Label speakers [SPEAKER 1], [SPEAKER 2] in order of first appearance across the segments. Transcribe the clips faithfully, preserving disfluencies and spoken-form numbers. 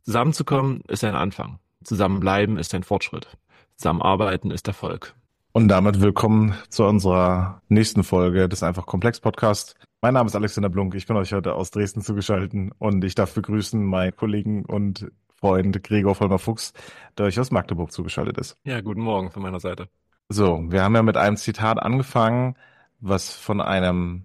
[SPEAKER 1] Zusammenzukommen ist ein Anfang. Zusammenbleiben ist ein Fortschritt. Zusammenarbeiten ist Erfolg.
[SPEAKER 2] Und damit willkommen zu unserer nächsten Folge des Einfach Komplex Podcast. Mein Name ist Alexander Blunk, ich bin euch heute aus Dresden zugeschaltet und ich darf begrüßen meinen Kollegen und Freund Gregor Vollmer-Fuchs, der euch aus Magdeburg zugeschaltet ist.
[SPEAKER 1] Ja, guten Morgen von meiner Seite.
[SPEAKER 2] So, wir haben ja mit einem Zitat angefangen, was von einem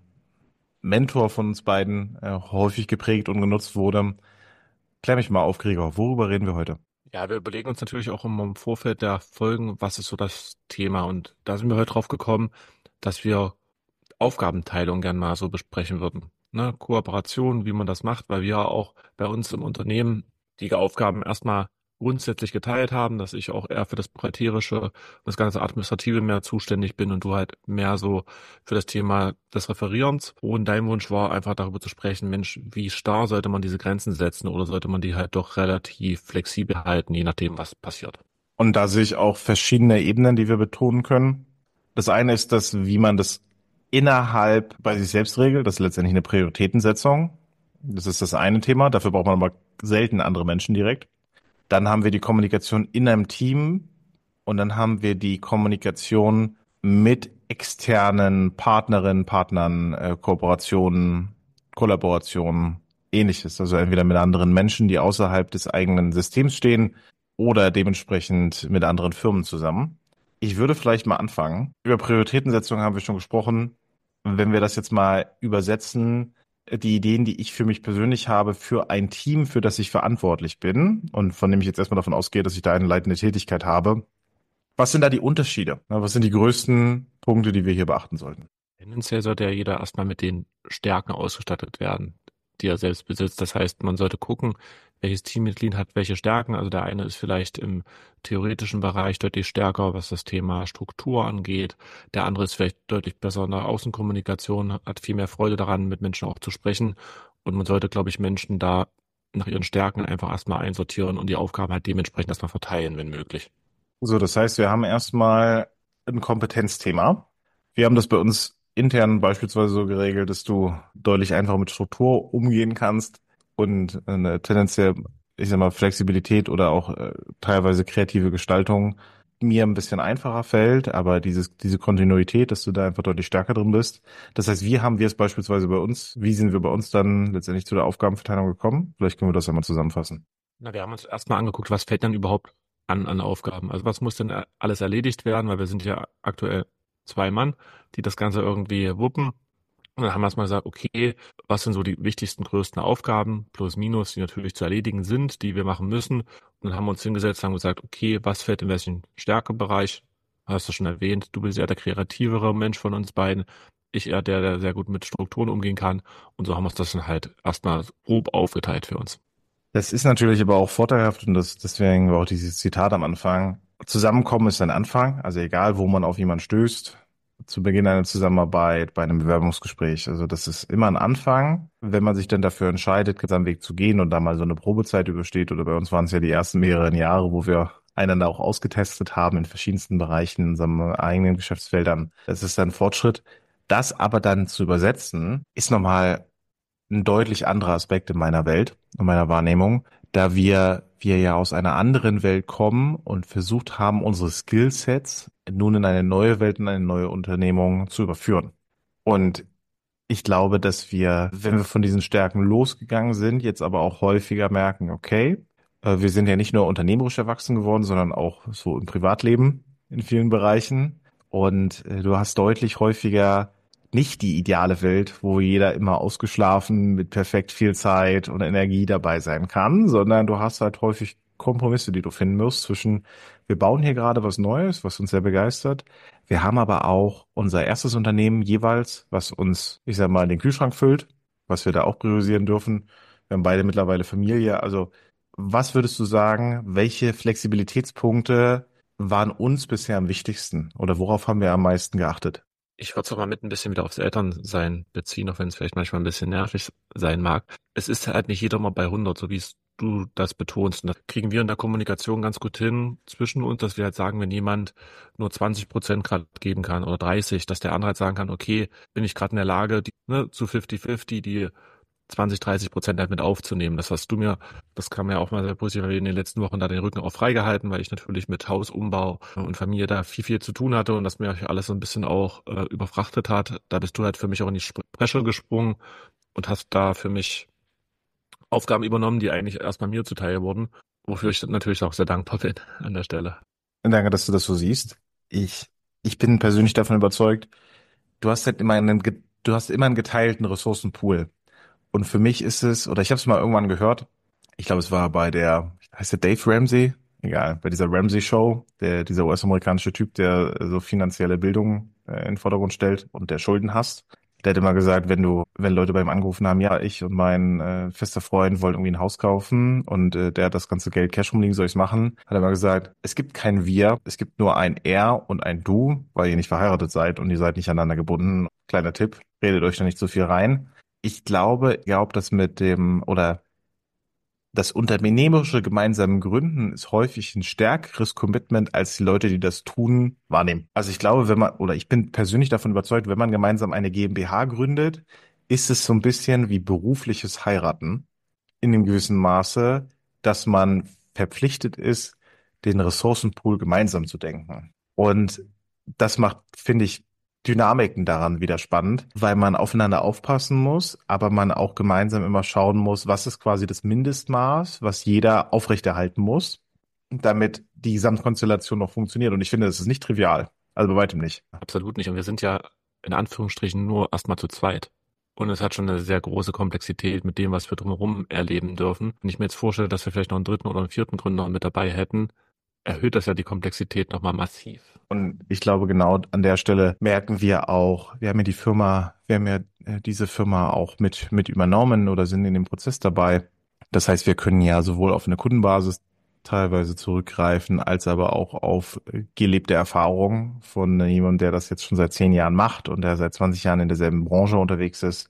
[SPEAKER 2] Mentor von uns beiden äh, häufig geprägt und genutzt wurde. Klär mich mal auf, Gregor, worüber reden wir heute?
[SPEAKER 1] Ja, wir überlegen uns natürlich auch immer im Vorfeld der Folgen, was ist so das Thema. Und da sind wir heute drauf gekommen, dass wir Aufgabenteilung gern mal so besprechen würden. Ne? Kooperation, wie man das macht, weil wir auch bei uns im Unternehmen die Aufgaben erstmal grundsätzlich geteilt haben, dass ich auch eher für das Buchhalterische und das ganze Administrative mehr zuständig bin und du halt mehr so für das Thema des Referierens. Und dein Wunsch war einfach darüber zu sprechen, Mensch, wie starr sollte man diese Grenzen setzen oder sollte man die halt doch relativ flexibel halten, je nachdem, was passiert.
[SPEAKER 2] Und da sehe ich auch verschiedene Ebenen, die wir betonen können. Das eine ist das, wie man das innerhalb bei sich selbst regelt. Das ist letztendlich eine Prioritätensetzung. Das ist das eine Thema. Dafür braucht man aber selten andere Menschen direkt. Dann haben wir die Kommunikation in einem Team und dann haben wir die Kommunikation mit externen Partnerinnen, Partnern, äh, Kooperationen, Kollaborationen, ähnliches. Also entweder mit anderen Menschen, die außerhalb des eigenen Systems stehen oder dementsprechend mit anderen Firmen zusammen. Ich würde vielleicht mal anfangen. Über Prioritätensetzung haben wir schon gesprochen. Wenn wir das jetzt mal übersetzen, die Ideen, die ich für mich persönlich habe, für ein Team, für das ich verantwortlich bin und von dem ich jetzt erstmal davon ausgehe, dass ich da eine leitende Tätigkeit habe. Was sind da die Unterschiede? Was sind die größten Punkte, die wir hier beachten sollten?
[SPEAKER 1] Tendenziell sollte ja jeder erstmal mit den Stärken ausgestattet werden, die er selbst besitzt. Das heißt, man sollte gucken, welches Teammitglied hat welche Stärken. Also der eine ist vielleicht im theoretischen Bereich deutlich stärker, was das Thema Struktur angeht. Der andere ist vielleicht deutlich besser in der Außenkommunikation, hat viel mehr Freude daran, mit Menschen auch zu sprechen. Und man sollte, glaube ich, Menschen da nach ihren Stärken einfach erstmal einsortieren und die Aufgaben halt dementsprechend erstmal verteilen, wenn möglich.
[SPEAKER 2] So, das heißt, wir haben erstmal ein Kompetenzthema. Wir haben das bei uns intern beispielsweise so geregelt, dass du deutlich einfacher mit Struktur umgehen kannst und eine tendenziell, ich sag mal, Flexibilität oder auch äh, teilweise kreative Gestaltung mir ein bisschen einfacher fällt, aber dieses, diese Kontinuität, dass du da einfach deutlich stärker drin bist. Das heißt, wie haben wir es beispielsweise bei uns? Wie sind wir bei uns dann letztendlich zu der Aufgabenverteilung gekommen? Vielleicht können wir das einmal zusammenfassen.
[SPEAKER 1] Na, wir haben uns erstmal angeguckt, was fällt dann überhaupt an, an Aufgaben. Also was muss denn alles erledigt werden, weil wir sind ja aktuell zwei Mann, die das Ganze irgendwie wuppen. Und dann haben wir erstmal gesagt, okay, was sind so die wichtigsten, größten Aufgaben, plus minus, die natürlich zu erledigen sind, die wir machen müssen. Und dann haben wir uns hingesetzt und haben gesagt, okay, was fällt in welchen Stärkebereich? Hast du schon erwähnt, du bist eher der kreativere Mensch von uns beiden. Ich eher der, der sehr gut mit Strukturen umgehen kann. Und so haben wir uns das dann halt erstmal grob aufgeteilt für uns.
[SPEAKER 2] Das ist natürlich aber auch vorteilhaft und das, deswegen war auch dieses Zitat am Anfang. Zusammenkommen ist ein Anfang, also egal, wo man auf jemanden stößt, zu Beginn einer Zusammenarbeit, bei einem Bewerbungsgespräch. Also das ist immer ein Anfang. Wenn man sich dann dafür entscheidet, seinen Weg zu gehen und da mal so eine Probezeit übersteht, oder bei uns waren es ja die ersten mehreren Jahre, wo wir einander auch ausgetestet haben in verschiedensten Bereichen in unseren eigenen Geschäftsfeldern. Das ist ein Fortschritt. Das aber dann zu übersetzen, ist nochmal ein deutlich anderer Aspekt in meiner Welt, in meiner Wahrnehmung, da wir, wir ja aus einer anderen Welt kommen und versucht haben, unsere Skillsets nun in eine neue Welt, in eine neue Unternehmung zu überführen. Und ich glaube, dass wir, wenn wir von diesen Stärken losgegangen sind, jetzt aber auch häufiger merken, okay, äh, wir sind ja nicht nur unternehmerisch erwachsen geworden, sondern auch so im Privatleben in vielen Bereichen. Und äh, du hast deutlich häufiger nicht die ideale Welt, wo jeder immer ausgeschlafen mit perfekt viel Zeit und Energie dabei sein kann, sondern du hast halt häufig Kompromisse, die du finden musst zwischen, wir bauen hier gerade was Neues, was uns sehr begeistert. Wir haben aber auch unser erstes Unternehmen jeweils, was uns, ich sag mal, den Kühlschrank füllt, was wir da auch priorisieren dürfen. Wir haben beide mittlerweile Familie. Also, was würdest du sagen, welche Flexibilitätspunkte waren uns bisher am wichtigsten oder worauf haben wir am meisten geachtet?
[SPEAKER 1] Ich würde es auch mal mit ein bisschen wieder aufs Elternsein beziehen, auch wenn es vielleicht manchmal ein bisschen nervig sein mag. Es ist halt nicht jeder mal bei hundert, so wie es du das betonst. Und das kriegen wir in der Kommunikation ganz gut hin zwischen uns, dass wir halt sagen, wenn jemand nur zwanzig Prozent gerade geben kann oder dreißig, dass der andere halt sagen kann, okay, bin ich gerade in der Lage, die, ne, zu fünfzig fünfzig die zwanzig, dreißig Prozent halt mit aufzunehmen. Das hast du mir, das kam ja auch mal sehr positiv, weil wir in den letzten Wochen da den Rücken auch freigehalten, weil ich natürlich mit Hausumbau und Familie da viel, viel zu tun hatte und das mir alles so ein bisschen auch äh, überfrachtet hat. Da bist du halt für mich auch in die Bresche gesprungen und hast da für mich Aufgaben übernommen, die eigentlich erst bei mir zuteil wurden, wofür ich natürlich auch sehr dankbar bin an der Stelle.
[SPEAKER 2] Danke, dass du das so siehst. Ich, ich bin persönlich davon überzeugt, du hast halt immer einen, ge- du hast immer einen geteilten Ressourcenpool. Und für mich ist es, oder ich habe es mal irgendwann gehört, ich glaube, es war bei der, heißt der Dave Ramsey? Egal, bei dieser Ramsey Show, der, dieser U S-amerikanische Typ, der so finanzielle Bildung äh, in den Vordergrund stellt und der Schulden hasst. Der hat immer gesagt, wenn du, wenn Leute bei ihm angerufen haben, ja, ich und mein äh, fester Freund wollen irgendwie ein Haus kaufen und äh, der hat das ganze Geld Cash rumliegen, soll ich's machen? Hat er immer gesagt, es gibt kein Wir, es gibt nur ein Er und ein Du, weil ihr nicht verheiratet seid und ihr seid nicht aneinander gebunden. Kleiner Tipp, redet euch da nicht so viel rein. Ich glaube, ich glaube, dass mit dem, oder das unternehmerische gemeinsame Gründen ist häufig ein stärkeres Commitment, als die Leute, die das tun, wahrnehmen. Also ich glaube, wenn man, oder ich bin persönlich davon überzeugt, wenn man gemeinsam eine GmbH gründet, ist es so ein bisschen wie berufliches Heiraten in einem gewissen Maße, dass man verpflichtet ist, den Ressourcenpool gemeinsam zu denken. Und das macht, finde ich, Dynamiken daran wieder spannend, weil man aufeinander aufpassen muss, aber man auch gemeinsam immer schauen muss, was ist quasi das Mindestmaß, was jeder aufrechterhalten muss, damit die Gesamtkonstellation noch funktioniert. Und ich finde, das ist nicht trivial. Also bei weitem nicht.
[SPEAKER 1] Absolut nicht. Und wir sind ja in Anführungsstrichen nur erstmal zu zweit. Und es hat schon eine sehr große Komplexität mit dem, was wir drumherum erleben dürfen. Wenn ich mir jetzt vorstelle, dass wir vielleicht noch einen dritten oder einen vierten Gründer mit dabei hätten, erhöht das ja die Komplexität nochmal massiv.
[SPEAKER 2] Und ich glaube, genau an der Stelle merken wir auch, wir haben ja die Firma, wir haben ja äh, diese Firma auch mit, mit übernommen oder sind in dem Prozess dabei. Das heißt, wir können ja sowohl auf eine Kundenbasis teilweise zurückgreifen, als aber auch auf äh, gelebte Erfahrung von jemandem, der das jetzt schon seit zehn Jahren macht und der seit zwanzig Jahren in derselben Branche unterwegs ist.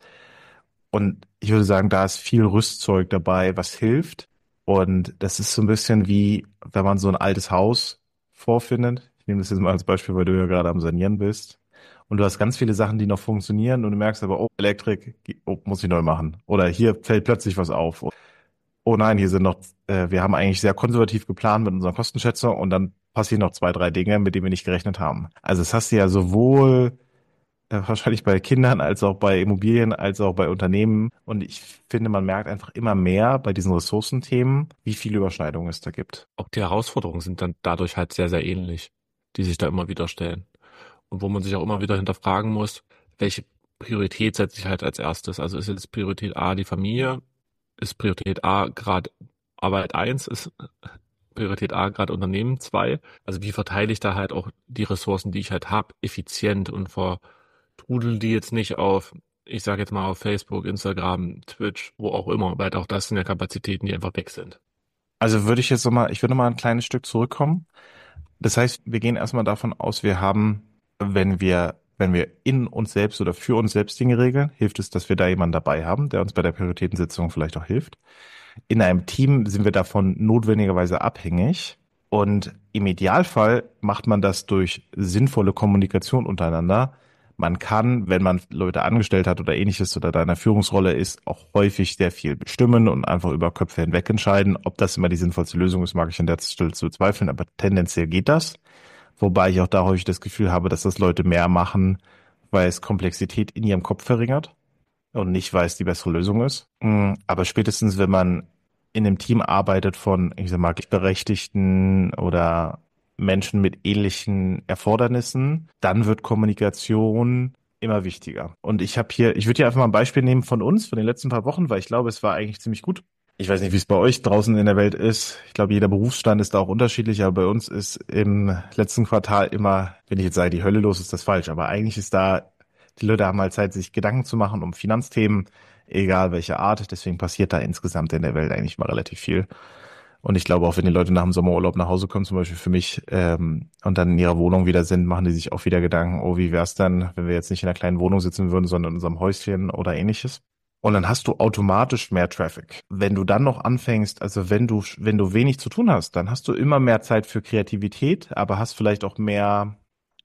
[SPEAKER 2] Und ich würde sagen, da ist viel Rüstzeug dabei, was hilft. Und das ist so ein bisschen wie, wenn man so ein altes Haus vorfindet. Ich nehme das jetzt mal als Beispiel, weil du ja gerade am Sanieren bist. Und du hast ganz viele Sachen, die noch funktionieren und du merkst aber, oh, Elektrik, oh, muss ich neu machen. Oder hier fällt plötzlich was auf. Oh nein, hier sind noch, äh, wir haben eigentlich sehr konservativ geplant mit unserer Kostenschätzung und dann passieren noch zwei, drei Dinge, mit denen wir nicht gerechnet haben. Also das hast du ja sowohl äh, wahrscheinlich bei Kindern, als auch bei Immobilien, als auch bei Unternehmen. Und ich finde, man merkt einfach immer mehr bei diesen Ressourcenthemen, wie viele Überschneidungen es da gibt.
[SPEAKER 1] Auch die Herausforderungen sind dann dadurch halt sehr, sehr ähnlich, die sich da immer wieder stellen. Und wo man sich auch immer wieder hinterfragen muss, welche Priorität setze ich halt als erstes? Also ist jetzt Priorität A die Familie? Ist Priorität A gerade Arbeit eins? Ist Priorität A gerade Unternehmen zwei? Also wie verteile ich da halt auch die Ressourcen, die ich halt habe, effizient und vertrudel die jetzt nicht auf, ich sage jetzt mal auf Facebook, Instagram, Twitch, wo auch immer, weil auch das sind ja Kapazitäten, die einfach weg sind.
[SPEAKER 2] Also würde ich jetzt nochmal, ich würde noch mal ein kleines Stück zurückkommen. Das heißt, wir gehen erstmal davon aus, wir haben, wenn wir, wenn wir in uns selbst oder für uns selbst Dinge regeln, hilft es, dass wir da jemanden dabei haben, der uns bei der Prioritätensitzung vielleicht auch hilft. In einem Team sind wir davon notwendigerweise abhängig. Und im Idealfall macht man das durch sinnvolle Kommunikation untereinander. Man kann, wenn man Leute angestellt hat oder ähnliches oder da in einer Führungsrolle ist, auch häufig sehr viel bestimmen und einfach über Köpfe hinweg entscheiden. Ob das immer die sinnvollste Lösung ist, mag ich an der Stelle zu bezweifeln, aber tendenziell geht das. Wobei ich auch da häufig das Gefühl habe, dass das Leute mehr machen, weil es Komplexität in ihrem Kopf verringert und nicht, weil es die bessere Lösung ist. Mm, Aber spätestens, wenn man in einem Team arbeitet von, ich sag mal, Berechtigten oder Menschen mit ähnlichen Erfordernissen, dann wird Kommunikation immer wichtiger. Und ich habe hier, ich würde hier einfach mal ein Beispiel nehmen von uns, von den letzten paar Wochen, weil ich glaube, es war eigentlich ziemlich gut. Ich weiß nicht, wie es bei euch draußen in der Welt ist. Ich glaube, jeder Berufsstand ist da auch unterschiedlich, aber bei uns ist im letzten Quartal immer, wenn ich jetzt sage, die Hölle los, ist das falsch. Aber eigentlich ist da, die Leute haben halt Zeit, sich Gedanken zu machen um Finanzthemen, egal welche Art. Deswegen passiert da insgesamt in der Welt eigentlich mal relativ viel. Und ich glaube, auch wenn die Leute nach dem Sommerurlaub nach Hause kommen, zum Beispiel für mich, ähm, und dann in ihrer Wohnung wieder sind, machen die sich auch wieder Gedanken, oh, wie wär's dann, wenn wir jetzt nicht in einer kleinen Wohnung sitzen würden, sondern in unserem Häuschen oder ähnliches. Und dann hast du automatisch mehr Traffic. Wenn du dann noch anfängst, also wenn du, wenn du wenig zu tun hast, dann hast du immer mehr Zeit für Kreativität, aber hast vielleicht auch mehr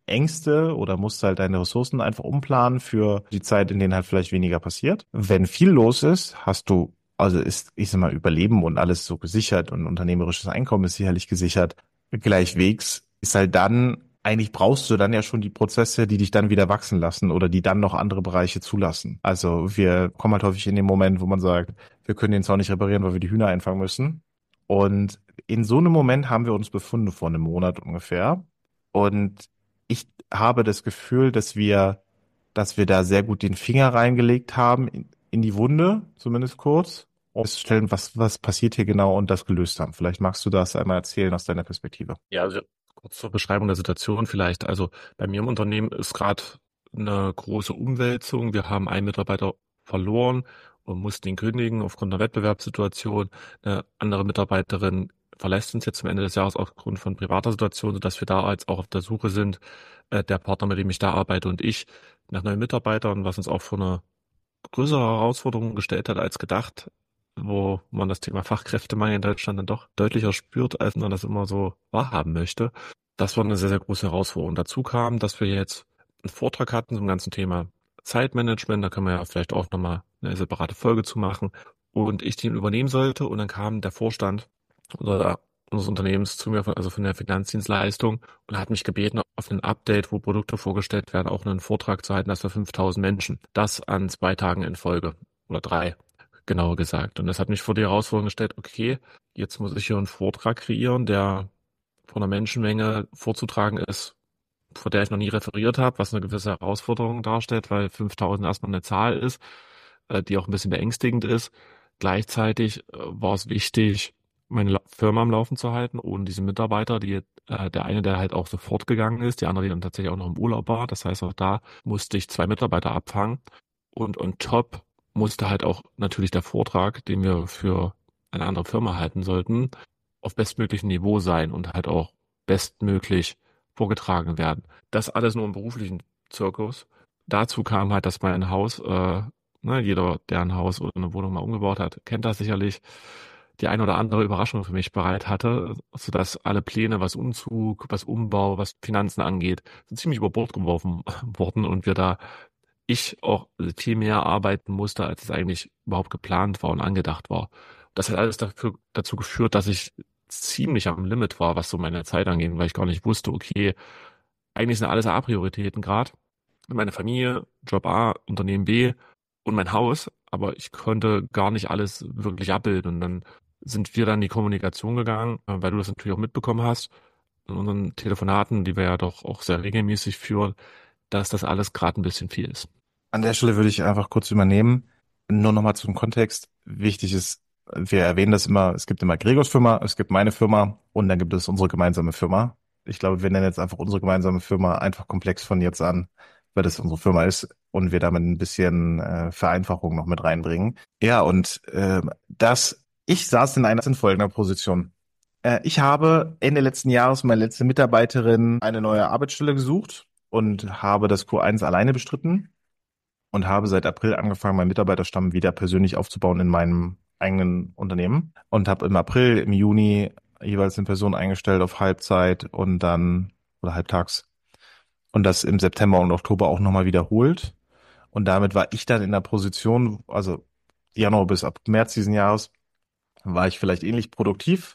[SPEAKER 2] Ängste oder musst halt deine Ressourcen einfach umplanen für die Zeit, in denen halt vielleicht weniger passiert. Wenn viel los ist, hast du, also ist, ich sag mal, Überleben und alles so gesichert und unternehmerisches Einkommen ist sicherlich gesichert. Gleichwegs ist halt dann, eigentlich brauchst du dann ja schon die Prozesse, die dich dann wieder wachsen lassen oder die dann noch andere Bereiche zulassen. Also wir kommen halt häufig in den Moment, wo man sagt, wir können den Zaun nicht reparieren, weil wir die Hühner einfangen müssen. Und in so einem Moment haben wir uns befunden vor einem Monat ungefähr. Und ich habe das Gefühl, dass wir, dass wir da sehr gut den Finger reingelegt haben in, in die Wunde, zumindest kurz, um festzustellen, was, was passiert hier genau und das gelöst haben. Vielleicht magst du das einmal erzählen aus deiner Perspektive.
[SPEAKER 1] Ja, also kurz zur Beschreibung der Situation vielleicht. Also bei mir im Unternehmen ist gerade eine große Umwälzung. Wir haben einen Mitarbeiter verloren und mussten ihn kündigen aufgrund einer Wettbewerbssituation. Eine andere Mitarbeiterin verlässt uns jetzt zum Ende des Jahres aufgrund von privater Situation, sodass wir da jetzt auch auf der Suche sind, äh, der Partner, mit dem ich da arbeite und ich, nach neuen Mitarbeitern, was uns auch vor eine größere Herausforderung gestellt hat als gedacht, wo man das Thema Fachkräftemangel in Deutschland dann doch deutlicher spürt, als man das immer so wahrhaben möchte. Das war eine sehr, sehr große Herausforderung. Dazu kam, dass wir jetzt einen Vortrag hatten zum ganzen Thema Zeitmanagement. Da können wir ja vielleicht auch nochmal eine separate Folge zu machen. Und ich den übernehmen sollte. Und dann kam der Vorstand unserer, unseres Unternehmens zu mir, also von der Finanzdienstleistung, und hat mich gebeten, auf ein Update, wo Produkte vorgestellt werden, auch einen Vortrag zu halten, das für fünftausend Menschen. Das an zwei Tagen in Folge oder drei, genauer gesagt. Und das hat mich vor die Herausforderung gestellt, okay, jetzt muss ich hier einen Vortrag kreieren, der vor einer Menschenmenge vorzutragen ist, vor der ich noch nie referiert habe, was eine gewisse Herausforderung darstellt, weil fünftausend erstmal eine Zahl ist, äh, die auch ein bisschen beängstigend ist. Gleichzeitig äh, war es wichtig, meine La- Firma am Laufen zu halten, ohne diese Mitarbeiter, die äh, der eine, der halt auch sofort gegangen ist, die andere, die dann tatsächlich auch noch im Urlaub war. Das heißt, auch da musste ich zwei Mitarbeiter abfangen. Und on top musste halt auch natürlich der Vortrag, den wir für eine andere Firma halten sollten, auf bestmöglichem Niveau sein und halt auch bestmöglich vorgetragen werden. Das alles nur im beruflichen Zirkus. Dazu kam halt, dass mein Haus, äh, ne, jeder, der ein Haus oder eine Wohnung mal umgebaut hat, kennt das sicherlich, die ein oder andere Überraschung für mich bereit hatte, sodass alle Pläne, was Umzug, was Umbau, was Finanzen angeht, so ziemlich über Bord geworfen wurden und wir da ich auch viel mehr arbeiten musste, als es eigentlich überhaupt geplant war und angedacht war. Das hat alles dafür, dazu geführt, dass ich ziemlich am Limit war, was so meine Zeit angeht, weil ich gar nicht wusste, okay, eigentlich sind alles A-Prioritäten gerade. Meine Familie, Job A, Unternehmen B und mein Haus, aber ich konnte gar nicht alles wirklich abbilden. Und dann sind wir dann in die Kommunikation gegangen, äh, weil du das natürlich auch mitbekommen hast, in unseren Telefonaten, die wir ja doch auch sehr regelmäßig führen, dass das alles gerade ein bisschen viel ist.
[SPEAKER 2] An der Stelle würde ich einfach kurz übernehmen. Nur nochmal zum Kontext. Wichtig ist, wir erwähnen das immer, es gibt immer Gregors Firma, es gibt meine Firma und dann gibt es unsere gemeinsame Firma. Ich glaube, wir nennen jetzt einfach unsere gemeinsame Firma einfach komplex von jetzt an, weil das unsere Firma ist und wir damit ein bisschen äh, Vereinfachung noch mit reinbringen. Ja, und äh, das, ich saß in einer in folgender Position. Äh, ich habe Ende letzten Jahres meine letzte Mitarbeiterin eine neue Arbeitsstelle gesucht und habe das Q eins alleine bestritten und habe seit April angefangen, meinen Mitarbeiterstamm wieder persönlich aufzubauen in meinem eigenen Unternehmen und habe im April, im Juni jeweils eine Person eingestellt auf Halbzeit und dann oder halbtags und das im September und Oktober auch nochmal wiederholt. Und damit war ich dann in der Position, also Januar bis ab März diesen Jahres, war ich vielleicht ähnlich produktiv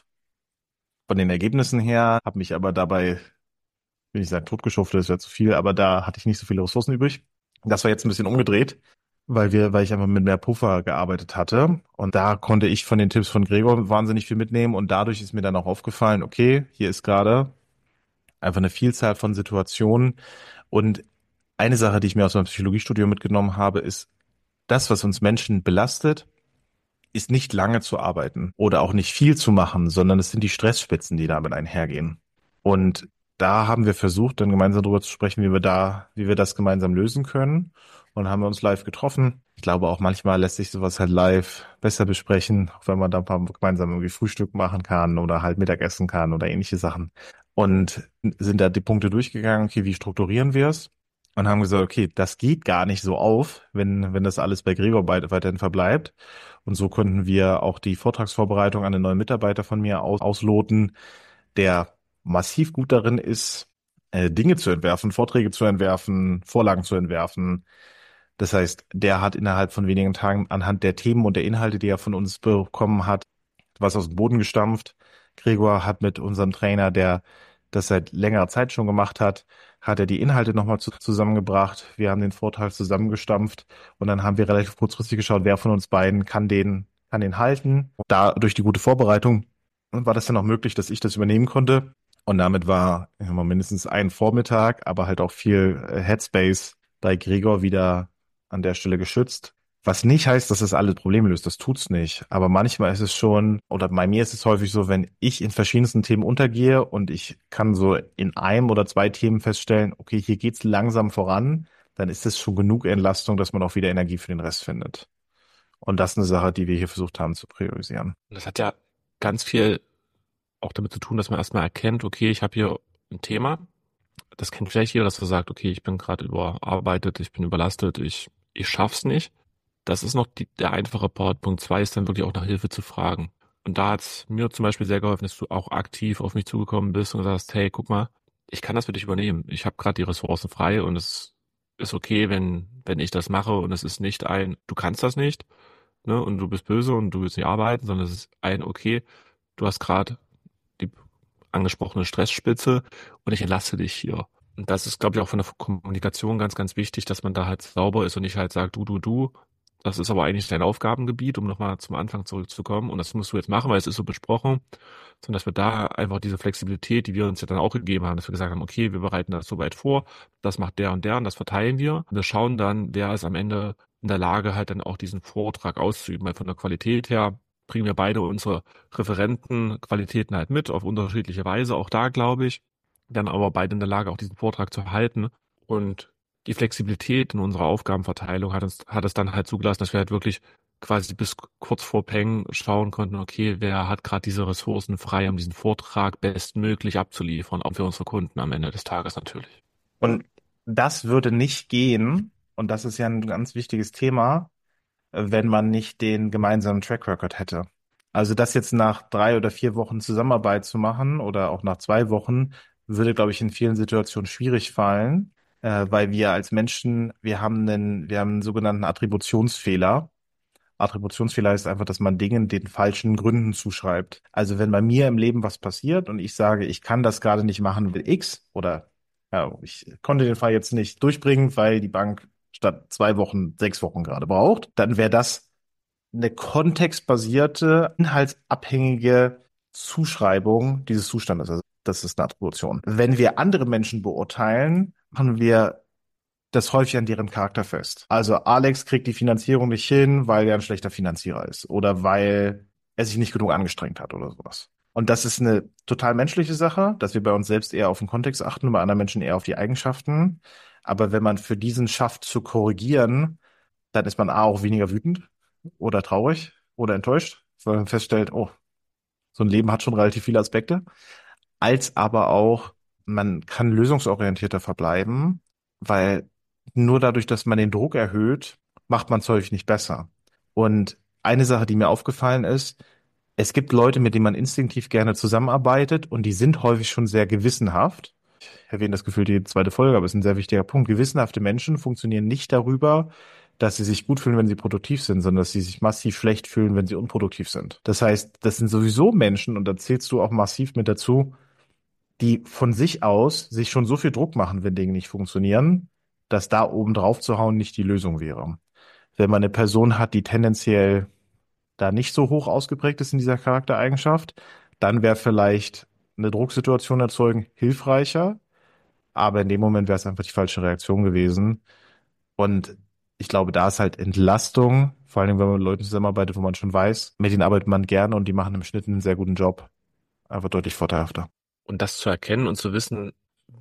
[SPEAKER 2] von den Ergebnissen her, habe mich aber dabei, will ich sagen, totgeschuftet, das wäre zu viel, aber da hatte ich nicht so viele Ressourcen übrig. Das war jetzt ein bisschen umgedreht, weil wir, weil ich einfach mit mehr Puffer gearbeitet hatte. Und da konnte ich von den Tipps von Gregor wahnsinnig viel mitnehmen. Und dadurch ist mir dann auch aufgefallen, okay, hier ist gerade einfach eine Vielzahl von Situationen. Und eine Sache, die ich mir aus meinem Psychologiestudium mitgenommen habe, ist, das, was uns Menschen belastet, ist nicht lange zu arbeiten oder auch nicht viel zu machen, sondern es sind die Stressspitzen, die damit einhergehen. Und da haben wir versucht, dann gemeinsam darüber zu sprechen, wie wir da, wie wir das gemeinsam lösen können. Und haben wir uns live getroffen. Ich glaube auch manchmal lässt sich sowas halt live besser besprechen, auch wenn man da ein paar gemeinsam irgendwie Frühstück machen kann oder halt Mittagessen kann oder ähnliche Sachen. Und sind da die Punkte durchgegangen, okay, wie strukturieren wir es? Und haben gesagt, okay, das geht gar nicht so auf, wenn, wenn das alles bei Gregor bei- weiterhin verbleibt. Und so konnten wir auch die Vortragsvorbereitung an den neuen Mitarbeiter von mir aus, ausloten, der massiv gut darin ist, äh, Dinge zu entwerfen, Vorträge zu entwerfen, Vorlagen zu entwerfen. Das heißt, der hat innerhalb von wenigen Tagen anhand der Themen und der Inhalte, die er von uns bekommen hat, was aus dem Boden gestampft. Gregor hat mit unserem Trainer, der das seit längerer Zeit schon gemacht hat, hat er die Inhalte nochmal zu, zusammengebracht. Wir haben den Vortrag zusammengestampft und dann haben wir relativ kurzfristig geschaut, wer von uns beiden kann den, kann den halten. Da durch die gute Vorbereitung war das dann auch möglich, dass ich das übernehmen konnte. Und damit war immer mindestens ein Vormittag, aber halt auch viel äh, Headspace bei Gregor wieder an der Stelle geschützt. Was nicht heißt, dass es alle Probleme löst, das tut's nicht. Aber manchmal ist es schon, oder bei mir ist es häufig so, wenn ich in verschiedensten Themen untergehe und ich kann so in einem oder zwei Themen feststellen, okay, hier geht's langsam voran, dann ist es schon genug Entlastung, dass man auch wieder Energie für den Rest findet. Und das ist eine Sache, die wir hier versucht haben zu priorisieren.
[SPEAKER 1] Und das hat ja ganz viel auch damit zu tun, dass man erstmal erkennt, okay, ich habe hier ein Thema. Das kennt vielleicht jeder, dass er sagt, okay, ich bin gerade überarbeitet, ich bin überlastet, ich, ich schaff's nicht. Das ist noch die, der einfache Part. Punkt zwei ist dann wirklich auch nach Hilfe zu fragen. Und da hat's mir zum Beispiel sehr geholfen, dass du auch aktiv auf mich zugekommen bist und sagst, hey, guck mal, ich kann das für dich übernehmen. Ich habe gerade die Ressourcen frei und es ist okay, wenn, wenn ich das mache und es ist nicht ein, du kannst das nicht, ne, und du bist böse und du willst nicht arbeiten, sondern es ist ein, okay, du hast gerade die angesprochene Stressspitze und ich entlasse dich hier. Und das ist, glaube ich, auch von der Kommunikation ganz, ganz wichtig, dass man da halt sauber ist und nicht halt sagt, du, du, du, das ist aber eigentlich dein Aufgabengebiet, um nochmal zum Anfang zurückzukommen und das musst du jetzt machen, weil es ist so besprochen, sondern dass wir da einfach diese Flexibilität, die wir uns ja dann auch gegeben haben, dass wir gesagt haben, okay, wir bereiten das soweit vor, das macht der und der und das verteilen wir. Und wir schauen dann, wer ist am Ende in der Lage, halt dann auch diesen Vortrag auszuüben, weil von der Qualität her bringen wir beide unsere Referentenqualitäten halt mit, auf unterschiedliche Weise, auch da glaube ich, dann aber beide in der Lage, auch diesen Vortrag zu halten. Und die Flexibilität in unserer Aufgabenverteilung hat uns, hat es dann halt zugelassen, dass wir halt wirklich quasi bis kurz vor Peng schauen konnten, okay, wer hat gerade diese Ressourcen frei, um diesen Vortrag bestmöglich abzuliefern, auch für unsere Kunden am Ende des Tages natürlich.
[SPEAKER 2] Und das würde nicht gehen, und das ist ja ein ganz wichtiges Thema, wenn man nicht den gemeinsamen Track Record hätte. Also das jetzt nach drei oder vier Wochen Zusammenarbeit zu machen oder auch nach zwei Wochen, würde, glaube ich, in vielen Situationen schwierig fallen, äh, weil wir als Menschen, wir haben einen, wir haben einen sogenannten Attributionsfehler. Attributionsfehler ist einfach, dass man Dingen den falschen Gründen zuschreibt. Also wenn bei mir im Leben was passiert und ich sage, ich kann das gerade nicht machen, will X oder ja, ich konnte den Fall jetzt nicht durchbringen, weil die Bank statt zwei Wochen sechs Wochen gerade braucht, dann wäre das eine kontextbasierte, inhaltsabhängige Zuschreibung dieses Zustandes. Also das ist eine Attribution. Wenn wir andere Menschen beurteilen, machen wir das häufig an deren Charakter fest. Also Alex kriegt die Finanzierung nicht hin, weil er ein schlechter Finanzierer ist oder weil er sich nicht genug angestrengt hat oder sowas. Und das ist eine total menschliche Sache, dass wir bei uns selbst eher auf den Kontext achten und bei anderen Menschen eher auf die Eigenschaften. Aber wenn man für diesen schafft zu korrigieren, dann ist man A auch weniger wütend oder traurig oder enttäuscht, weil man feststellt, oh, so ein Leben hat schon relativ viele Aspekte, als aber auch, man kann lösungsorientierter verbleiben, weil nur dadurch, dass man den Druck erhöht, macht man es häufig nicht besser. Und eine Sache, die mir aufgefallen ist, es gibt Leute, mit denen man instinktiv gerne zusammenarbeitet und die sind häufig schon sehr gewissenhaft. Ich erwähne das Gefühl die zweite Folge, aber es ist ein sehr wichtiger Punkt. Gewissenhafte Menschen funktionieren nicht darüber, dass sie sich gut fühlen, wenn sie produktiv sind, sondern dass sie sich massiv schlecht fühlen, wenn sie unproduktiv sind. Das heißt, das sind sowieso Menschen, und da zählst du auch massiv mit dazu, die von sich aus sich schon so viel Druck machen, wenn Dinge nicht funktionieren, dass da oben drauf zu hauen nicht die Lösung wäre. Wenn man eine Person hat, die tendenziell da nicht so hoch ausgeprägt ist in dieser Charaktereigenschaft, dann wäre vielleicht eine Drucksituation erzeugen hilfreicher, aber in dem Moment wäre es einfach die falsche Reaktion gewesen. Und ich glaube, da ist halt Entlastung, vor allem wenn man mit Leuten zusammenarbeitet, wo man schon weiß, mit denen arbeitet man gerne und die machen im Schnitt einen sehr guten Job, einfach deutlich vorteilhafter.
[SPEAKER 1] Und das zu erkennen und zu wissen,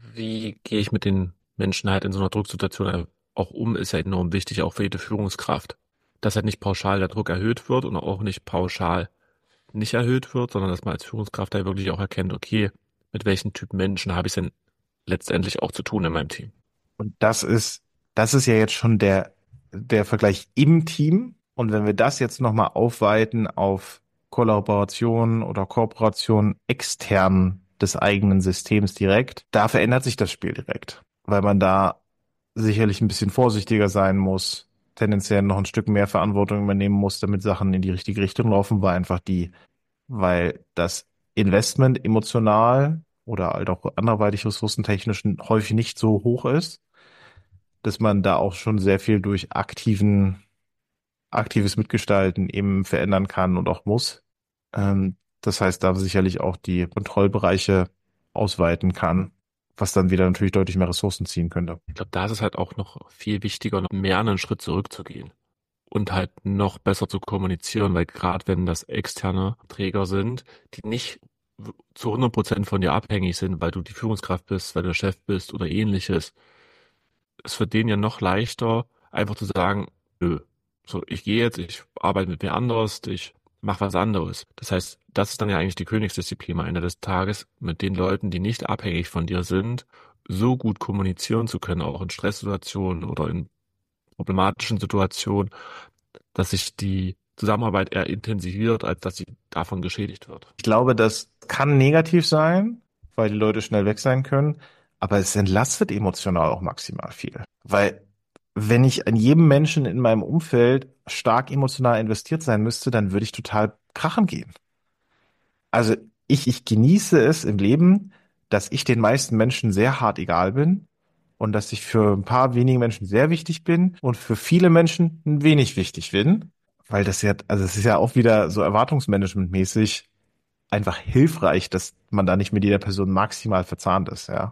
[SPEAKER 1] wie gehe ich mit den Menschen halt in so einer Drucksituation auch um, ist ja enorm wichtig, auch für jede Führungskraft. Dass halt nicht pauschal der Druck erhöht wird und auch nicht pauschal nicht erhöht wird, sondern dass man als Führungskraft da wirklich auch erkennt, okay, mit welchen Typen Menschen habe ich denn letztendlich auch zu tun in meinem Team.
[SPEAKER 2] Und das ist, das ist ja jetzt schon der, der Vergleich im Team. Und wenn wir das jetzt nochmal aufweiten auf Kollaboration oder Kooperation extern des eigenen Systems direkt, da verändert sich das Spiel direkt, weil man da sicherlich ein bisschen vorsichtiger sein muss, tendenziell noch ein Stück mehr Verantwortung übernehmen muss, damit Sachen in die richtige Richtung laufen, weil einfach die, weil das Investment emotional oder halt auch anderweitig ressourcentechnisch häufig nicht so hoch ist, dass man da auch schon sehr viel durch aktiven, aktives Mitgestalten eben verändern kann und auch muss. Ähm, das heißt, da sicherlich auch die Kontrollbereiche ausweiten kann, was dann wieder natürlich deutlich mehr Ressourcen ziehen könnte.
[SPEAKER 1] Ich glaube, da ist es halt auch noch viel wichtiger, noch mehr einen Schritt zurückzugehen und halt noch besser zu kommunizieren, weil gerade wenn das externe Träger sind, die nicht w- zu hundert Prozent von dir abhängig sind, weil du die Führungskraft bist, weil du der Chef bist oder ähnliches, es wird denen ja noch leichter, einfach zu sagen, nö, so, ich gehe jetzt, ich arbeite mit mir anders, ich mache was anderes. Das heißt, das ist dann ja eigentlich die Königsdisziplin am Ende des Tages, mit den Leuten, die nicht abhängig von dir sind, so gut kommunizieren zu können, auch in Stresssituationen oder in problematischen Situationen, dass sich die Zusammenarbeit eher intensiviert, als dass sie davon geschädigt wird.
[SPEAKER 2] Ich glaube, das kann negativ sein, weil die Leute schnell weg sein können, aber es entlastet emotional auch maximal viel. Weil wenn ich an jedem Menschen in meinem Umfeld stark emotional investiert sein müsste, dann würde ich total krachen gehen. Also ich, ich genieße es im Leben, dass ich den meisten Menschen sehr hart egal bin und dass ich für ein paar wenige Menschen sehr wichtig bin und für viele Menschen wenig wichtig bin. Weil das ja, also es ist ja auch wieder so erwartungsmanagementmäßig einfach hilfreich, dass man da nicht mit jeder Person maximal verzahnt ist, ja.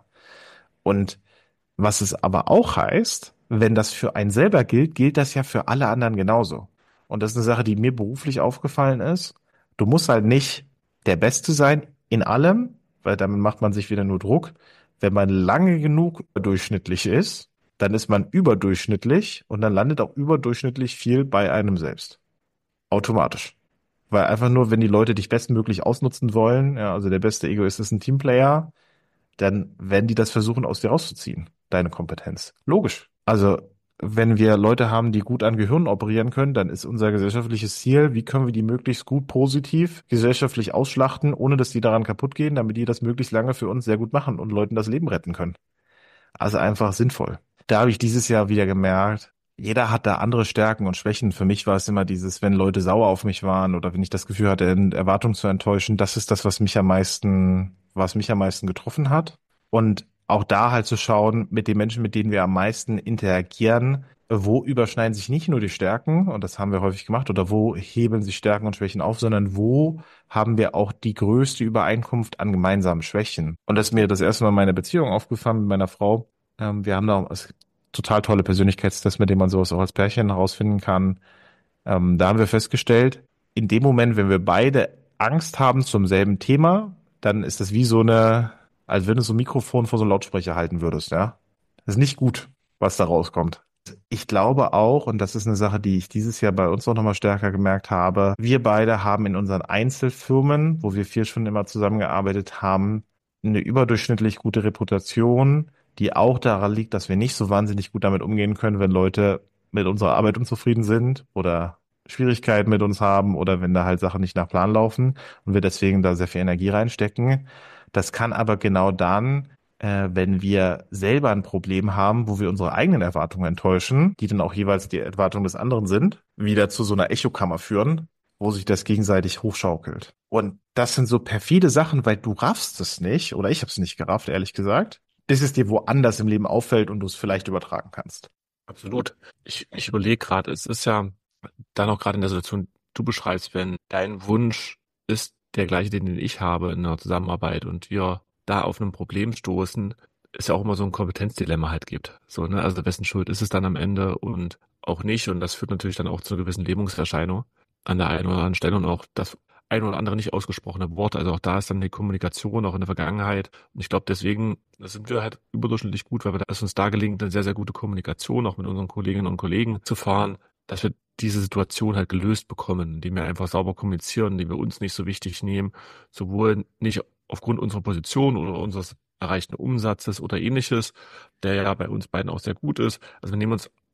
[SPEAKER 2] Und was es aber auch heißt, wenn das für einen selber gilt, gilt das ja für alle anderen genauso. Und das ist eine Sache, die mir beruflich aufgefallen ist. Du musst halt nicht der Beste sein in allem, weil damit macht man sich wieder nur Druck. Wenn man lange genug durchschnittlich ist, dann ist man überdurchschnittlich und dann landet auch überdurchschnittlich viel bei einem selbst. Automatisch. Weil einfach nur, wenn die Leute dich bestmöglich ausnutzen wollen, ja, also der beste Egoist ist ein Teamplayer, dann werden die das versuchen, aus dir rauszuziehen, deine Kompetenz. Logisch. Also, wenn wir Leute haben, die gut an Gehirn operieren können, dann ist unser gesellschaftliches Ziel, wie können wir die möglichst gut positiv gesellschaftlich ausschlachten, ohne dass die daran kaputt gehen, damit die das möglichst lange für uns sehr gut machen und Leuten das Leben retten können. Also einfach sinnvoll. Da habe ich dieses Jahr wieder gemerkt, jeder hat da andere Stärken und Schwächen. Für mich war es immer dieses, wenn Leute sauer auf mich waren oder wenn ich das Gefühl hatte, Erwartungen zu enttäuschen, das ist das, was mich am meisten, was mich am meisten getroffen hat. Und auch da halt zu schauen, mit den Menschen, mit denen wir am meisten interagieren, wo überschneiden sich nicht nur die Stärken, und das haben wir häufig gemacht, oder wo hebeln sich Stärken und Schwächen auf, sondern wo haben wir auch die größte Übereinkunft an gemeinsamen Schwächen. Und das ist mir das erste Mal in meiner Beziehung aufgefallen mit meiner Frau. Ähm, wir haben da es gibt total tolle Persönlichkeitstests, mit denen man sowas auch als Pärchen herausfinden kann. Ähm, da haben wir festgestellt, in dem Moment, wenn wir beide Angst haben zum selben Thema, dann ist das wie so eine, als wenn du so ein Mikrofon vor so einem Lautsprecher halten würdest, ja. Das ist nicht gut, was da rauskommt. Ich glaube auch, und das ist eine Sache, die ich dieses Jahr bei uns auch nochmal stärker gemerkt habe, wir beide haben in unseren Einzelfirmen, wo wir vier schon immer zusammengearbeitet haben, eine überdurchschnittlich gute Reputation, die auch daran liegt, dass wir nicht so wahnsinnig gut damit umgehen können, wenn Leute mit unserer Arbeit unzufrieden sind oder Schwierigkeiten mit uns haben oder wenn da halt Sachen nicht nach Plan laufen und wir deswegen da sehr viel Energie reinstecken. Das kann aber genau dann, äh, wenn wir selber ein Problem haben, wo wir unsere eigenen Erwartungen enttäuschen, die dann auch jeweils die Erwartungen des anderen sind, wieder zu so einer Echokammer führen, wo sich das gegenseitig hochschaukelt. Und das sind so perfide Sachen, weil du raffst es nicht, oder ich habe es nicht gerafft, ehrlich gesagt, bis es dir woanders im Leben auffällt und du es vielleicht übertragen kannst.
[SPEAKER 1] Absolut. Ich, ich überlege gerade, es ist ja dann auch gerade in der Situation, du beschreibst, wenn dein Wunsch ist der gleiche, den ich habe in der Zusammenarbeit und wir da auf ein Problem stoßen, ist ja auch immer so ein Kompetenzdilemma halt gibt. So, ne? Also wessen Schuld ist es dann am Ende und auch nicht. Und das führt natürlich dann auch zu einer gewissen Lähmungserscheinung an der einen oder anderen Stelle und auch das ein oder andere nicht ausgesprochene Wort. Also auch da ist dann die Kommunikation auch in der Vergangenheit. Und ich glaube, deswegen sind wir halt überdurchschnittlich gut, weil wir, es uns da gelingt, eine sehr, sehr gute Kommunikation auch mit unseren Kolleginnen und Kollegen zu fahren, dass wir diese Situation halt gelöst bekommen, indem wir einfach sauber kommunizieren, indem wir uns nicht so wichtig nehmen, sowohl nicht aufgrund unserer Position oder unseres erreichten Umsatzes oder ähnliches, der ja bei uns beiden auch sehr gut ist. Also wir nehmen uns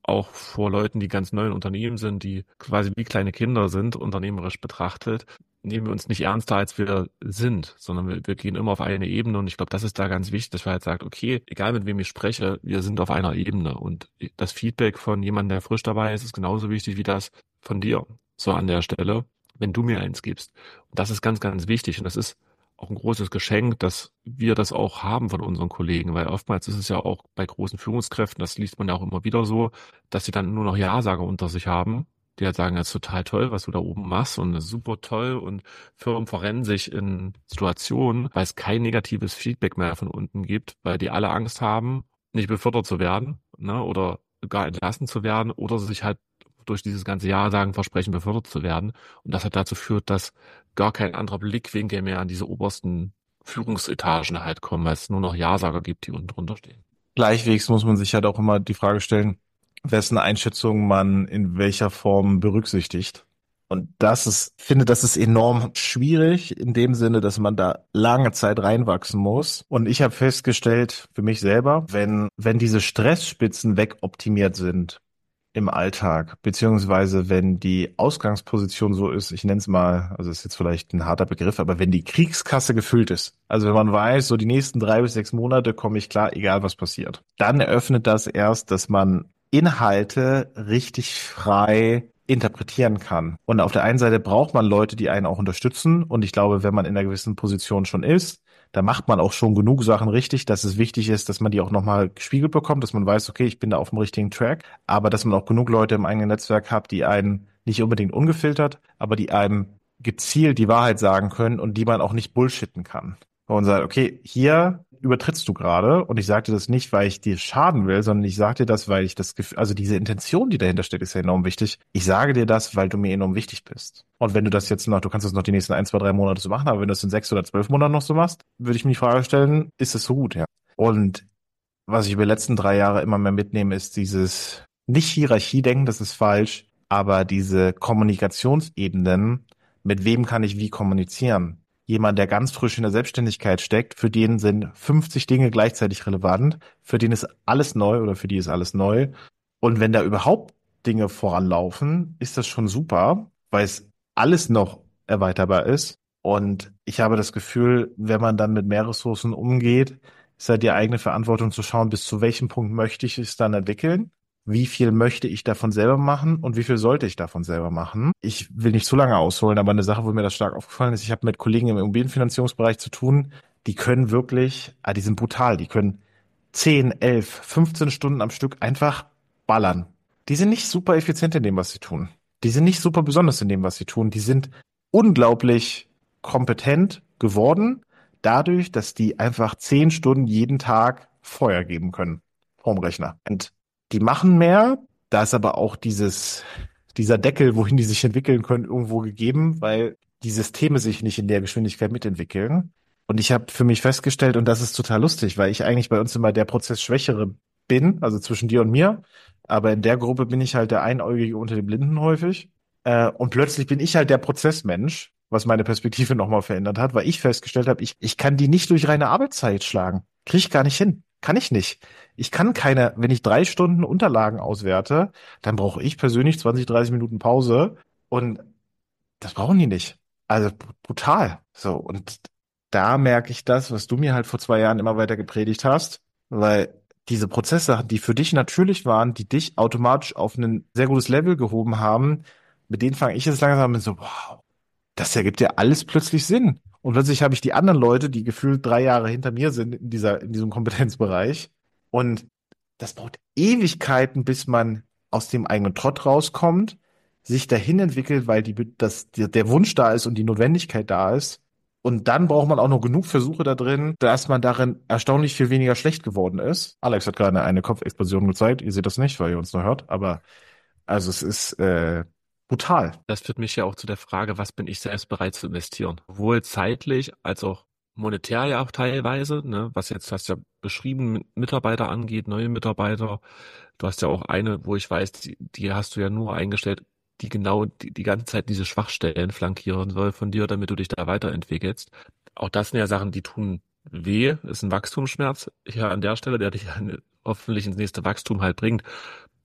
[SPEAKER 1] auch vor Leuten, die ganz neu in Unternehmen sind, die quasi wie kleine Kinder sind, unternehmerisch betrachtet, nehmen wir uns nicht ernster, als wir sind, sondern wir, wir gehen immer auf eine Ebene und ich glaube, das ist da ganz wichtig, dass wir halt sagen, okay, egal mit wem ich spreche, wir sind auf einer Ebene und das Feedback von jemandem, der frisch dabei ist, ist genauso wichtig wie das von dir, so an der Stelle, wenn du mir eins gibst. Und das ist ganz, ganz wichtig und das ist auch ein großes Geschenk, dass wir das auch haben von unseren Kollegen, weil oftmals ist es ja auch bei großen Führungskräften, das liest man ja auch immer wieder so, dass sie dann nur noch Ja-Sager unter sich haben, die halt sagen, das ist total toll, was du da oben machst und das ist super toll und Firmen verrennen sich in Situationen, weil es kein negatives Feedback mehr von unten gibt, weil die alle Angst haben, nicht befördert zu werden, ne, oder gar entlassen zu werden oder sich halt durch dieses ganze Ja-Sagen versprechen, befördert zu werden. Und das hat dazu führt, dass gar kein anderer Blickwinkel mehr an diese obersten Führungsetagen halt kommen, weil es nur noch Ja-Sager gibt, die unten drunter stehen.
[SPEAKER 2] Gleichwegs muss man sich halt auch immer die Frage stellen, wessen Einschätzung man in welcher Form berücksichtigt. Und das ist, finde, das ist enorm schwierig in dem Sinne, dass man da lange Zeit reinwachsen muss. Und ich habe festgestellt für mich selber, wenn, wenn diese Stressspitzen wegoptimiert sind im Alltag, beziehungsweise wenn die Ausgangsposition so ist, ich nenne es mal, also ist jetzt vielleicht ein harter Begriff, aber wenn die Kriegskasse gefüllt ist, also wenn man weiß, so die nächsten drei bis sechs Monate komme ich klar, egal was passiert, dann eröffnet das erst, dass man Inhalte richtig frei interpretieren kann. Und auf der einen Seite braucht man Leute, die einen auch unterstützen. Und ich glaube, wenn man in einer gewissen Position schon ist, da macht man auch schon genug Sachen richtig, dass es wichtig ist, dass man die auch nochmal gespiegelt bekommt, dass man weiß, okay, ich bin da auf dem richtigen Track, aber dass man auch genug Leute im eigenen Netzwerk hat, die einen nicht unbedingt ungefiltert, aber die einem gezielt die Wahrheit sagen können und die man auch nicht bullshitten kann. Und sagt, okay, hier übertrittst du gerade und ich sage dir das nicht, weil ich dir schaden will, sondern ich sage dir das, weil ich das Gefühl, also diese Intention, die dahinter steht, ist ja enorm wichtig. Ich sage dir das, weil du mir enorm wichtig bist. Und wenn du das jetzt noch, du kannst das noch die nächsten ein, zwei, drei Monate so machen, aber wenn du das in sechs oder zwölf Monaten noch so machst, würde ich mir die Frage stellen, ist es so gut, ja? Und was ich über die letzten drei Jahre immer mehr mitnehme, ist dieses nicht Hierarchie-Denken, das ist falsch, aber diese Kommunikationsebenen, mit wem kann ich wie kommunizieren? Jemand, der ganz frisch in der Selbstständigkeit steckt, für den sind fünfzig Dinge gleichzeitig relevant, für den ist alles neu oder für die ist alles neu. Und wenn da überhaupt Dinge voranlaufen, ist das schon super, weil es alles noch erweiterbar ist. Und ich habe das Gefühl, wenn man dann mit mehr Ressourcen umgeht, ist halt die eigene Verantwortung zu schauen, bis zu welchem Punkt möchte ich es dann entwickeln. Wie viel möchte ich davon selber machen und wie viel sollte ich davon selber machen? Ich will nicht zu lange ausholen, aber eine Sache, wo mir das stark aufgefallen ist, ich habe mit Kollegen im Immobilienfinanzierungsbereich zu tun, die können wirklich, ah, die sind brutal, die können zehn, elf, fünfzehn Stunden am Stück einfach ballern. Die sind nicht super effizient in dem, was sie tun. Die sind nicht super besonders in dem, was sie tun. Die sind unglaublich kompetent geworden, dadurch, dass die einfach zehn Stunden jeden Tag Feuer geben können vorm Rechner. Und die machen mehr, da ist aber auch dieses, dieser Deckel, wohin die sich entwickeln können, irgendwo gegeben, weil die Systeme sich nicht in der Geschwindigkeit mitentwickeln. Und ich habe für mich festgestellt, und das ist total lustig, weil ich eigentlich bei uns immer der Prozessschwächere bin, also zwischen dir und mir, aber in der Gruppe bin ich halt der Einäugige unter den Blinden häufig. Äh, und plötzlich bin ich halt der Prozessmensch, was meine Perspektive nochmal verändert hat, weil ich festgestellt habe, ich, ich kann die nicht durch reine Arbeitszeit schlagen. Krieg ich gar nicht hin. Kann ich nicht. Ich kann keine, wenn ich drei Stunden Unterlagen auswerte, dann brauche ich persönlich zwanzig, dreißig Minuten Pause und das brauchen die nicht. Also brutal. So, und da merke ich das, was du mir halt vor zwei Jahren immer weiter gepredigt hast, weil diese Prozesse, die für dich natürlich waren, die dich automatisch auf ein sehr gutes Level gehoben haben, mit denen fange ich jetzt langsam mit so, wow, das ergibt ja alles plötzlich Sinn. Und plötzlich habe ich die anderen Leute, die gefühlt drei Jahre hinter mir sind in dieser, in diesem Kompetenzbereich. Und das braucht Ewigkeiten, bis man aus dem eigenen Trott rauskommt, sich dahin entwickelt, weil die, das, der, der Wunsch da ist und die Notwendigkeit da ist. Und dann braucht man auch noch genug Versuche da drin, dass man darin erstaunlich viel weniger schlecht geworden ist. Alex hat gerade eine Kopfexplosion gezeigt. Ihr seht das nicht, weil ihr uns nur hört. Aber also es ist äh, brutal.
[SPEAKER 1] Das führt mich ja auch zu der Frage, was bin ich selbst bereit zu investieren? Sowohl zeitlich als auch monetär ja auch teilweise, ne? Was jetzt hast du ja beschrieben, Mitarbeiter angeht, neue Mitarbeiter. Du hast ja auch eine, wo ich weiß, die, die hast du ja nur eingestellt, die genau die, die ganze Zeit diese Schwachstellen flankieren soll von dir, damit du dich da weiterentwickelst. Auch das sind ja Sachen, die tun weh, ist ein Wachstumsschmerz hier an der Stelle, der dich hoffentlich ins nächste Wachstum halt bringt.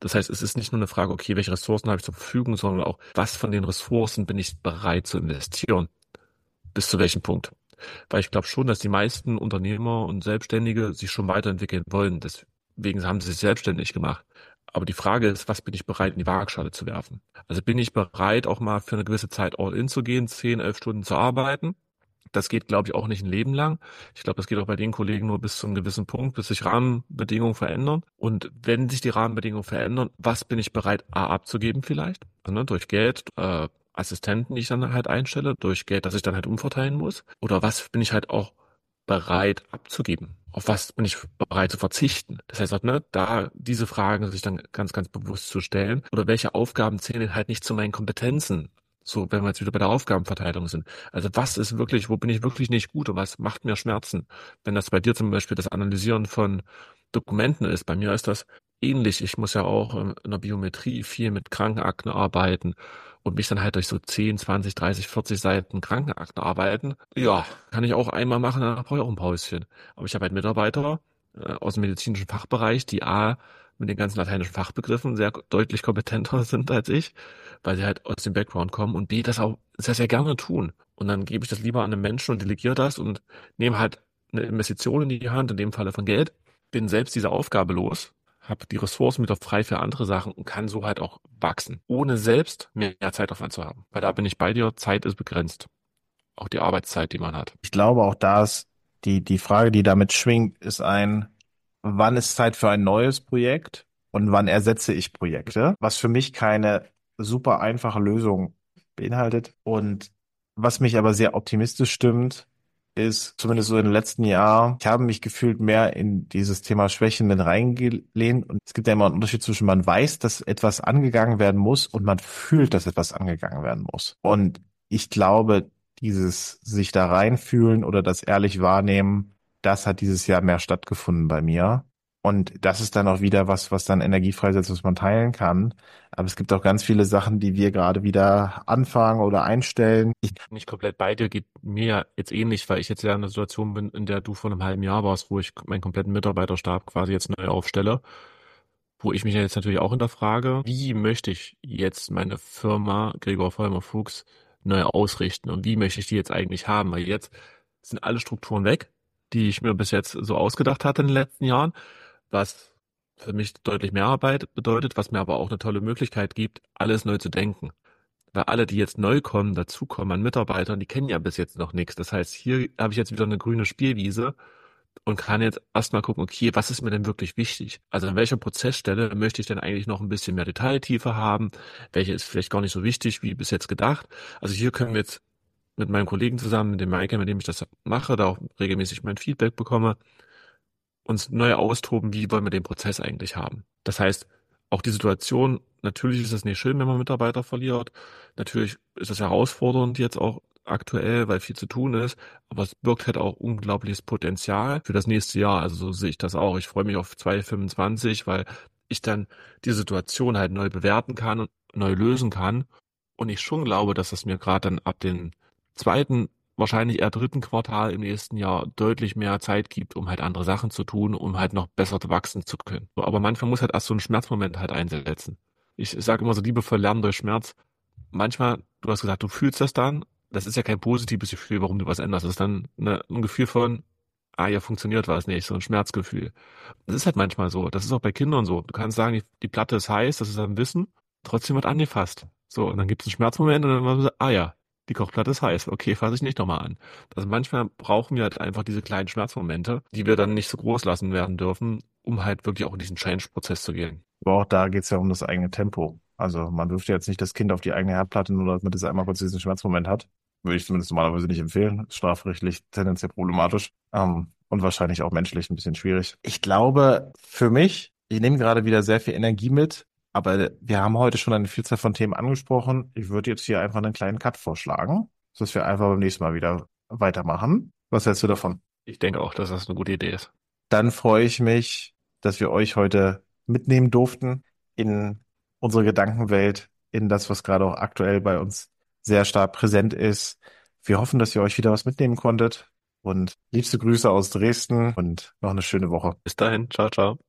[SPEAKER 1] Das heißt, es ist nicht nur eine Frage, okay, welche Ressourcen habe ich zur Verfügung, sondern auch, was von den Ressourcen bin ich bereit zu investieren? Bis zu welchem Punkt? Weil ich glaube schon, dass die meisten Unternehmer und Selbstständige sich schon weiterentwickeln wollen. Deswegen haben sie sich selbstständig gemacht. Aber die Frage ist, was bin ich bereit in die Waagschale zu werfen? Also bin ich bereit, auch mal für eine gewisse Zeit all in zu gehen, zehn, elf Stunden zu arbeiten? Das geht, glaube ich, auch nicht ein Leben lang. Ich glaube, das geht auch bei den Kollegen nur bis zu einem gewissen Punkt, bis sich Rahmenbedingungen verändern. Und wenn sich die Rahmenbedingungen verändern, was bin ich bereit, A, abzugeben vielleicht? Also, ne, durch Geld, äh, Assistenten, die ich dann halt einstelle, durch Geld, das ich dann halt umverteilen muss? Oder was bin ich halt auch bereit abzugeben? Auf was bin ich bereit zu verzichten? Das heißt, ne, da diese Fragen sich dann ganz, ganz bewusst zu stellen. Oder welche Aufgaben zählen halt nicht zu meinen Kompetenzen? So, wenn wir jetzt wieder bei der Aufgabenverteilung sind. Also was ist wirklich, wo bin ich wirklich nicht gut und was macht mir Schmerzen? Wenn das bei dir zum Beispiel das Analysieren von Dokumenten ist, bei mir ist das ähnlich. Ich muss ja auch in der Biometrie viel mit Krankenakten arbeiten und mich dann halt durch so zehn, zwanzig, dreißig, vierzig Seiten Krankenakten arbeiten. Ja, kann ich auch einmal machen, dann brauche ich auch ein Pauschen. Aber ich habe halt Mitarbeiter äh, aus dem medizinischen Fachbereich, die A, mit den ganzen lateinischen Fachbegriffen sehr deutlich kompetenter sind als ich, weil sie halt aus dem Background kommen und B, das auch sehr, sehr gerne tun. Und dann gebe ich das lieber an einen Menschen und delegiere das und nehme halt eine Investition in die Hand, in dem Falle von Geld, bin selbst diese Aufgabe los, habe die Ressourcen wieder frei für andere Sachen und kann so halt auch wachsen, ohne selbst mehr Zeitaufwand zu haben. Weil da bin ich bei dir, Zeit ist begrenzt. Auch die Arbeitszeit, die man hat.
[SPEAKER 2] Ich glaube auch da ist die, die Frage, die damit schwingt, ist ein, wann ist Zeit für ein neues Projekt und wann ersetze ich Projekte? Was für mich keine super einfache Lösung beinhaltet. Und was mich aber sehr optimistisch stimmt, ist, zumindest so im letzten Jahr, ich habe mich gefühlt mehr in dieses Thema Schwächen mit reingelehnt. Und es gibt ja immer einen Unterschied zwischen man weiß, dass etwas angegangen werden muss und man fühlt, dass etwas angegangen werden muss. Und ich glaube, dieses sich da reinfühlen oder das ehrlich wahrnehmen, das hat dieses Jahr mehr stattgefunden bei mir. Und das ist dann auch wieder was, was dann Energie freisetzt, was man teilen kann. Aber es gibt auch ganz viele Sachen, die wir gerade wieder anfangen oder einstellen. Ich
[SPEAKER 1] Nicht komplett bei dir, geht mir jetzt ähnlich, weil ich jetzt ja in einer Situation bin, in der du vor einem halben Jahr warst, wo ich meinen kompletten Mitarbeiterstab quasi jetzt neu aufstelle, wo ich mich ja jetzt natürlich auch hinterfrage, wie möchte ich jetzt meine Firma Gregor Vollmer Fuchs neu ausrichten und wie möchte ich die jetzt eigentlich haben? Weil jetzt sind alle Strukturen weg, die ich mir bis jetzt so ausgedacht hatte in den letzten Jahren, was für mich deutlich mehr Arbeit bedeutet, was mir aber auch eine tolle Möglichkeit gibt, alles neu zu denken. Weil alle, die jetzt neu kommen, dazukommen an Mitarbeitern, die kennen ja bis jetzt noch nichts. Das heißt, hier habe ich jetzt wieder eine grüne Spielwiese und kann jetzt erstmal gucken, okay, was ist mir denn wirklich wichtig? Also an welcher Prozessstelle möchte ich denn eigentlich noch ein bisschen mehr Detailtiefe haben? Welche ist vielleicht gar nicht so wichtig wie bis jetzt gedacht? Also hier können wir jetzt mit meinem Kollegen zusammen, mit dem Maike, mit dem ich das mache, da auch regelmäßig mein Feedback bekomme, uns neu austoben, wie wollen wir den Prozess eigentlich haben. Das heißt, auch die Situation, natürlich ist es nicht schön, wenn man Mitarbeiter verliert. Natürlich ist es herausfordernd jetzt auch aktuell, weil viel zu tun ist. Aber es birgt halt auch unglaubliches Potenzial für das nächste Jahr. Also so sehe ich das auch. Ich freue mich auf zwanzig fünfundzwanzig, weil ich dann die Situation halt neu bewerten kann und neu lösen kann. Und ich schon glaube, dass es mir gerade dann ab dem zweiten, wahrscheinlich eher dritten Quartal im nächsten Jahr deutlich mehr Zeit gibt, um halt andere Sachen zu tun, um halt noch besser wachsen zu können. So, aber manchmal muss halt erst so ein Schmerzmoment halt einsetzen. Ich sage immer so liebevoll lernen durch Schmerz. Manchmal, du hast gesagt, du fühlst das dann. Das ist ja kein positives Gefühl, warum du was änderst. Das ist dann eine, ein Gefühl von, ah, ja, funktioniert was nicht, so ein Schmerzgefühl. Das ist halt manchmal so. Das ist auch bei Kindern so. Du kannst sagen, die, die Platte ist heiß, das ist ein Wissen, trotzdem wird angefasst. So, und dann gibt es einen Schmerzmoment und dann war so, ah ja, die Kochplatte ist heiß. Okay, fasse ich nicht nochmal an. Also manchmal brauchen wir halt einfach diese kleinen Schmerzmomente, die wir dann nicht so groß lassen werden dürfen, um halt wirklich auch in diesen Change-Prozess zu gehen.
[SPEAKER 2] Aber auch da geht es ja um das eigene Tempo. Also man wirft ja jetzt nicht das Kind auf die eigene Herdplatte, nur damit es einmal kurz diesen Schmerzmoment hat. Würde ich zumindest normalerweise nicht empfehlen. Ist strafrechtlich tendenziell problematisch. Ähm, und wahrscheinlich auch menschlich ein bisschen schwierig. Ich glaube, für mich, ich nehme gerade wieder sehr viel Energie mit, aber wir haben heute schon eine Vielzahl von Themen angesprochen. Ich würde jetzt hier einfach einen kleinen Cut vorschlagen, dass wir einfach beim nächsten Mal wieder weitermachen. Was hältst du davon?
[SPEAKER 1] Ich denke auch, dass das eine gute Idee ist.
[SPEAKER 2] Dann freue ich mich, dass wir euch heute mitnehmen durften in unsere Gedankenwelt, in das, was gerade auch aktuell bei uns sehr stark präsent ist. Wir hoffen, dass ihr euch wieder was mitnehmen konntet und liebste Grüße aus Dresden und noch eine schöne Woche.
[SPEAKER 1] Bis dahin, ciao, ciao.